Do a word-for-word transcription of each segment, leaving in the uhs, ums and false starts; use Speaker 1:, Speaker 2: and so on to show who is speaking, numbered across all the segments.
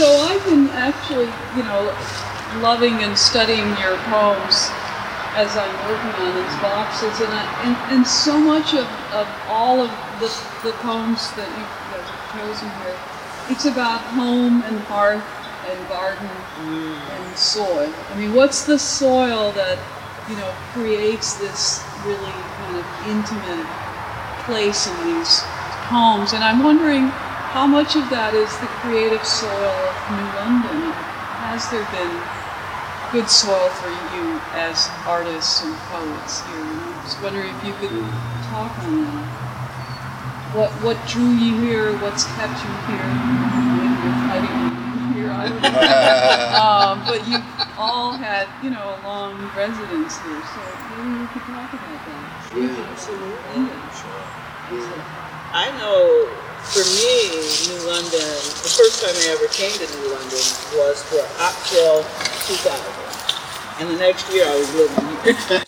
Speaker 1: So I've been actually, you know, loving and studying your poems as I'm working on these boxes, and I, and, and so much of, of all of the, the poems that you've, that you've chosen here, it's about home and hearth and garden mm. and soil. I mean, what's the soil that, you know, creates this really kind of intimate place in these poems? And I'm wondering how much of that is the creative soil of New London? Has there been good soil for you as artists and poets here? And I was wondering if you could talk on that. What what drew you here? What's kept you here? Maybe you're fighting here, I don't know. um, but you all had, you know, a long residence here, so maybe we could talk about that.
Speaker 2: Yeah, absolutely. Sure.
Speaker 3: I know, for me, New London, the first time I ever came to New London was for Oxford two thousand. And the next year I was living here.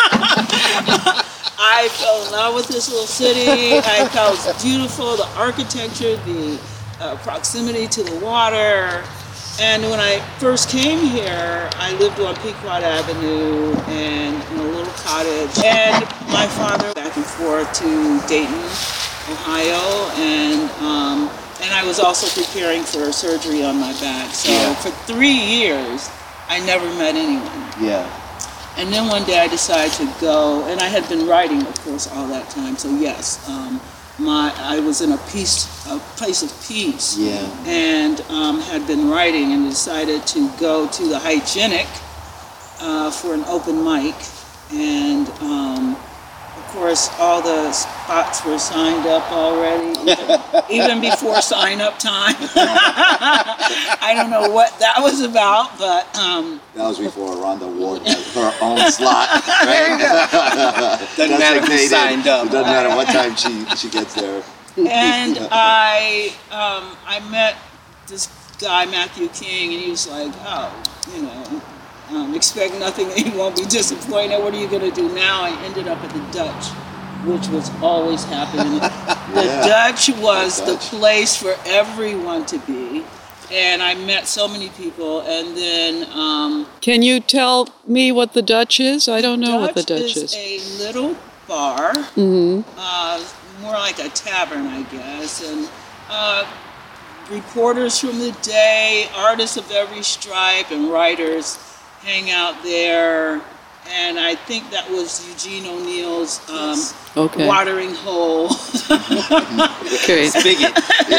Speaker 3: I fell in love with this little city. I thought it was beautiful, the architecture, the uh, proximity to the water. And when I first came here, I lived on Pequot Avenue and in a little cottage. And my father back and forth to Dayton, Ohio, and um, and I was also preparing for surgery on my back. So yeah. for three years, I never met anyone.
Speaker 2: Yeah.
Speaker 3: And then one day I decided to go, and I had been writing, of course, all that time. So yes, um, my I was in a peace, a place of peace.
Speaker 2: Yeah.
Speaker 3: And um, had been writing, and decided to go to the Hygienic uh, for an open mic, and. Um, Of course, all the spots were signed up already, even, even before sign-up time. I don't know what that was about, but... Um,
Speaker 2: that was before Rhonda Ward had her own slot, right?
Speaker 4: Doesn't matter who signed up.
Speaker 2: It doesn't matter what time she, she gets there.
Speaker 3: And I, um, I met this guy, Matthew King, and he was like, oh, you know... Um, expect nothing and you won't be disappointed. What are you going to do now? I ended up at the Dutch, which was always happening. The yeah. Dutch was the, Dutch. the place for everyone to be. And I met so many people. And then... Um,
Speaker 1: Can you tell me what the Dutch is? I don't know
Speaker 3: Dutch
Speaker 1: what the Dutch is.
Speaker 3: is a little bar,
Speaker 1: mm-hmm.
Speaker 3: uh, more like a tavern, I guess. And uh, reporters from the day, artists of every stripe, and writers hang out there, and I think that was Eugene O'Neill's um,
Speaker 1: okay.
Speaker 3: watering hole.
Speaker 1: Okay.
Speaker 4: Spigot.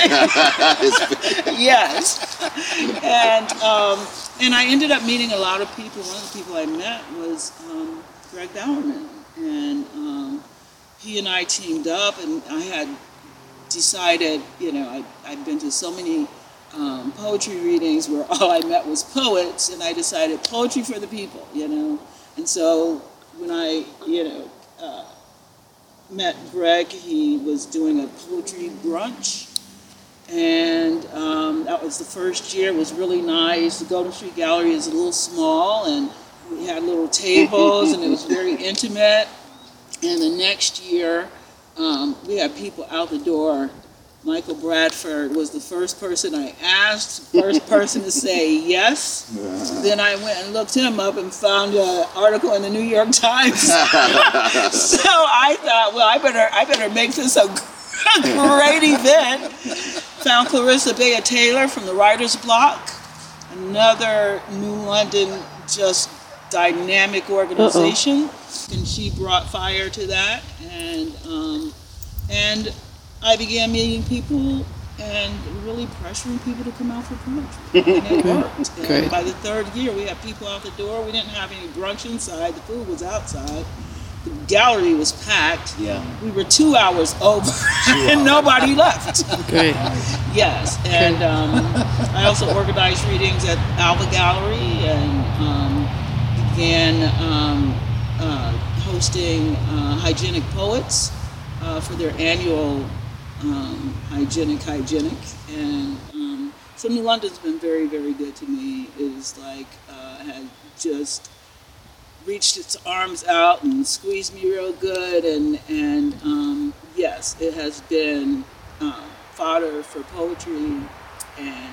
Speaker 3: Yes. And um, and I ended up meeting a lot of people. One of the people I met was um, Greg Bowerman, and um, he and I teamed up, and I had decided, you know, I, I'd been to so many Um, poetry readings where all I met was poets, and I decided poetry for the people, you know. And so when I, you know, uh, met Greg, he was doing a poetry brunch, and um, that was the first year. It was really nice. The Golden Street Gallery is a little small, and we had little tables, and it was very intimate. And the next year, um, we had people out the door. Michael Bradford was the first person I asked, first person to say yes. Yeah. Then I went and looked him up and found an article in the New York Times. So I thought, well, I better I better make this a great event. Found Clarissa Bea Taylor from the Writer's Block, another New London just dynamic organization. Uh-oh. And she brought fire to that. And um, and I began meeting people and really pressuring people to come out for poetry. And it worked. And
Speaker 1: Great.
Speaker 3: by the third year, we had people out the door. We didn't have any brunch inside. The food was outside. The gallery was packed.
Speaker 2: Yeah.
Speaker 3: We were two hours over, and nobody left.
Speaker 1: Great.
Speaker 3: Yes. And um, I also organized readings at Alva Gallery, and um, began um, uh, hosting uh, Hygienic Poets uh, for their annual Um, hygienic, hygienic, and um, so New London's been very, very good to me. It is like uh, had just reached its arms out and squeezed me real good, and and um, yes, it has been uh, fodder for poetry and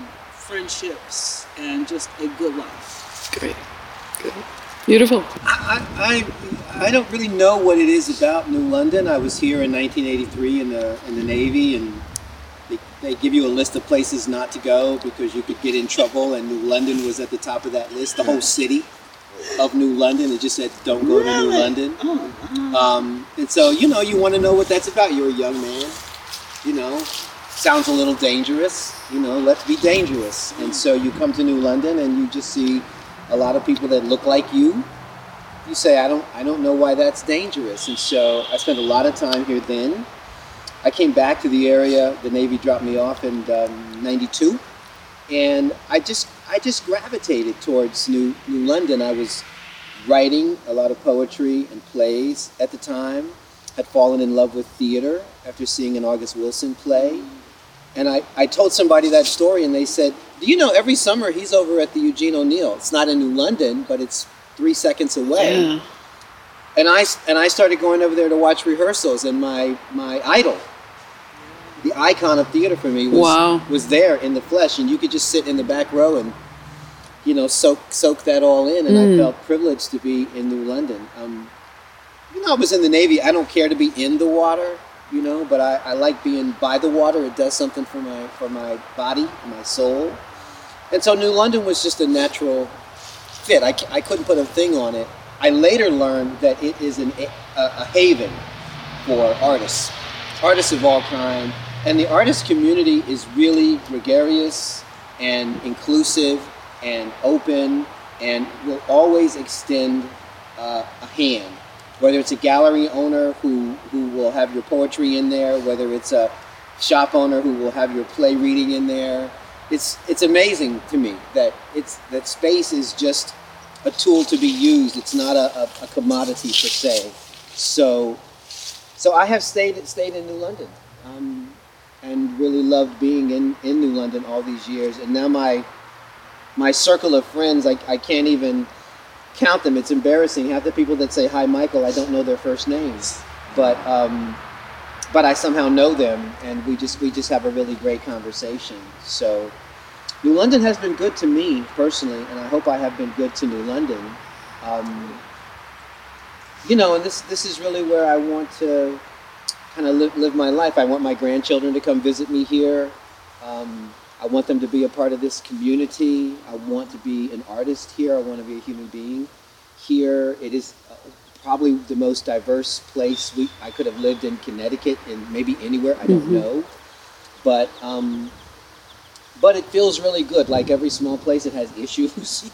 Speaker 3: friendships, and just a good life.
Speaker 1: Great. Good. Beautiful.
Speaker 5: I, I I don't really know what it is about New London. I was here in nineteen eighty-three in the in the Navy, and they, they give you a list of places not to go because you could get in trouble, and New London was at the top of that list. The whole city of New London, it just said don't go to New London.
Speaker 3: Oh,
Speaker 5: Um, and so, you know, you want to know what that's about. You're a young man, you know, sounds a little dangerous, you know, let's be dangerous. And so you come to New London and you just see a lot of people that look like you. You say, I don't, I don't know why that's dangerous. And so I spent a lot of time here then. I came back to the area. The Navy dropped me off in um, ninety-two. And I just, I just gravitated towards New, New London. I was writing a lot of poetry and plays at the time. Had fallen in love with theater after seeing an August Wilson play. And I, I told somebody that story and they said, do you know every summer he's over at the Eugene O'Neill. It's not in New London, but it's three seconds away.
Speaker 1: Yeah.
Speaker 5: And I, and I started going over there to watch rehearsals, and my, my idol, the icon of theater for me, was,
Speaker 1: Wow.
Speaker 5: was there in the flesh. And you could just sit in the back row and, you know, soak soak that all in. And
Speaker 1: Mm.
Speaker 5: I felt privileged to be in New London. Um, you know, I was in the Navy. I don't care to be in the water, you know, but I, I like being by the water. It does something for my for my body, my soul. And so New London was just a natural fit. I, c- I couldn't put a thing on it. I later learned that it is an, a, a haven for artists, artists of all kind. And the artist community is really gregarious and inclusive and open and will always extend uh, a hand. Whether it's a gallery owner who, who will have your poetry in there, whether it's a shop owner who will have your play reading in there. It's it's amazing to me that it's that space is just a tool to be used. It's not a, a, a commodity per se. So so I have stayed stayed in New London um, and really loved being in, in New London all these years. And now my my circle of friends, I, I can't even count them. It's embarrassing. Half the people that say hi Michael, I don't know their first names. But um, but I somehow know them, and we just we just have a really great conversation. So New London has been good to me personally, and I hope I have been good to New London. Um, you know, and this this is really where I want to kind of live, live my life. I want my grandchildren to come visit me here. Um, I want them to be a part of this community. I want to be an artist here. I want to be a human being here. It is uh, probably the most diverse place we, I could have lived in Connecticut and maybe anywhere, I don't
Speaker 1: Mm-hmm.
Speaker 5: know. But um, but it feels really good. Like every small place, it has issues.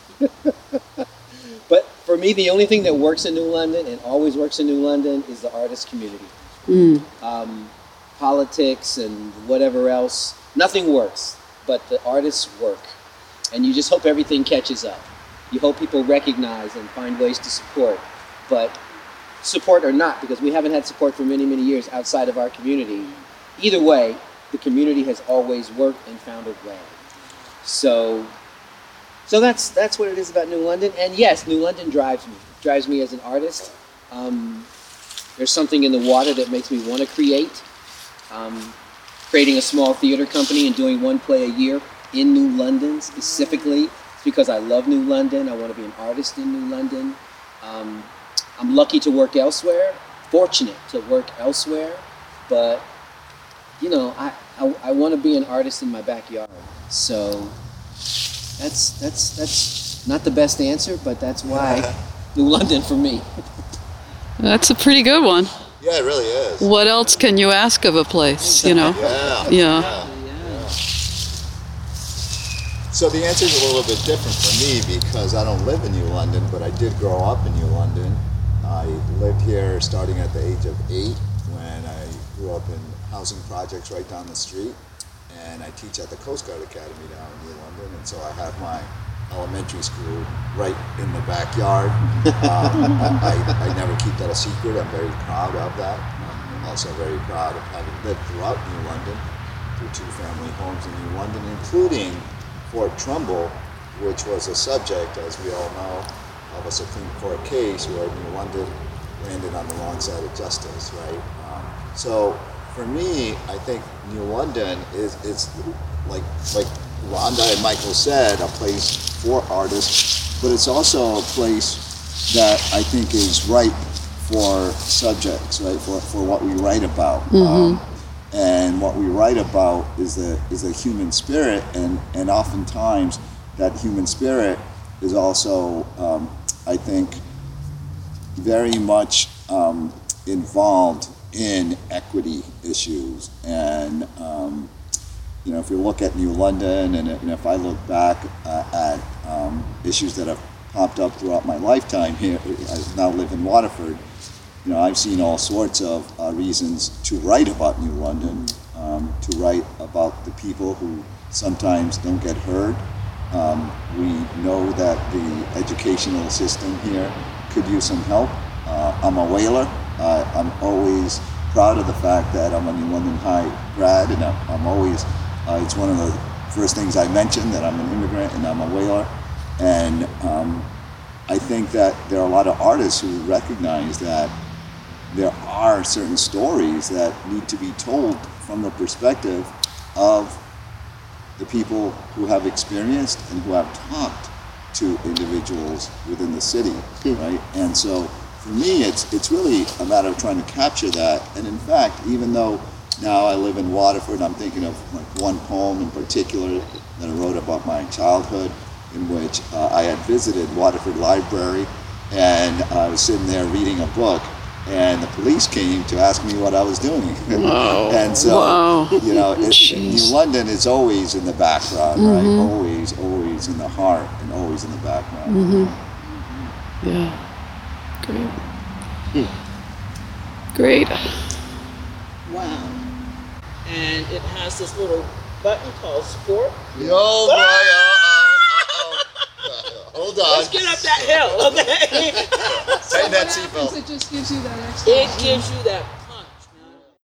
Speaker 5: But for me, the only thing that works in New London and always works in New London is the artist community.
Speaker 1: Mm.
Speaker 5: Um, politics and whatever else, nothing works, but the artists work. And you just hope everything catches up. You hope people recognize and find ways to support. But support or not, because we haven't had support for many, many years outside of our community. Either way, the community has always worked and found a way. So, so that's that's what it is about New London. And yes, New London drives me. Drives me as an artist. Um, there's something in the water that makes me want to create. Um, creating a small theater company and doing one play a year in New London specifically. It's because I love New London. I want to be an artist in New London. Um, I'm lucky to work elsewhere, fortunate to work elsewhere, but you know, I, I, I want to be an artist in my backyard. So that's that's that's not the best answer, but that's why New London for me.
Speaker 1: That's a pretty good one.
Speaker 2: Yeah, it really is.
Speaker 1: What else can you ask of a place, you know?
Speaker 2: Yeah.
Speaker 1: Yeah.
Speaker 3: Yeah.
Speaker 2: So the answer is a little bit different for me because I don't live in New London, but I did grow up in New London. I lived here starting at the age of eight when I grew up in housing projects right down the street. And I teach at the Coast Guard Academy down in New London. And so I have my elementary school right in the backyard. um, I, I never keep that a secret. I'm very proud of that. I'm also very proud of having lived throughout New London, through two family homes in New London, including Fort Trumbull, which was a subject, as we all know, of a Supreme Court case where New London landed on the wrong side of justice, right? Um, so for me, I think New London is, is like, like Rhonda and Michael said, a place for artists, but it's also a place that I think is ripe for subjects, right? For, for what we write about.
Speaker 6: Mm-hmm.
Speaker 2: Um, and what we write about is the is the human spirit, and, and oftentimes that human spirit is also, um, I think, very much um, involved in equity issues. And um, you know, if you look at New London, and, and if I look back uh, at um, issues that have popped up throughout my lifetime here, I now live in Waterford. You know, I've seen all sorts of uh, reasons to write about New London, um, to write about the people who sometimes don't get heard. Um, we know that the educational system here could use some help. Uh, I'm a whaler. Uh, I'm always proud of the fact that I'm a New London High grad, and I'm, I'm always, uh, it's one of the first things I mention, that I'm an immigrant and I'm a whaler. And um, I think that there are a lot of artists who recognize that there are certain stories that need to be told from the perspective of the people who have experienced and who have talked to individuals within the city, right? And so for me, it's it's really a matter of trying to capture that. And in fact, even though now I live in Waterford, I'm thinking of like one poem in particular that I wrote about my childhood, in which uh, I had visited Waterford Library, and I was sitting there reading a book, and the police came to ask me what I was doing.
Speaker 6: Wow.
Speaker 2: And so,
Speaker 6: Wow.
Speaker 2: you know, it,
Speaker 6: Jeez.
Speaker 2: New London is always in the background,
Speaker 6: Mm-hmm.
Speaker 2: right? Always, always in the heart, and always in the background.
Speaker 6: Mm-hmm. Yeah. Great. Great.
Speaker 3: Wow. And it has this little button called sport.
Speaker 2: Yo, boy, uh-oh, uh-oh. Hold on.
Speaker 3: Let's get up that hill, okay?
Speaker 2: Tighten that
Speaker 1: What happens,
Speaker 2: seatbelt.
Speaker 1: it just gives you that extra.
Speaker 3: It gives you that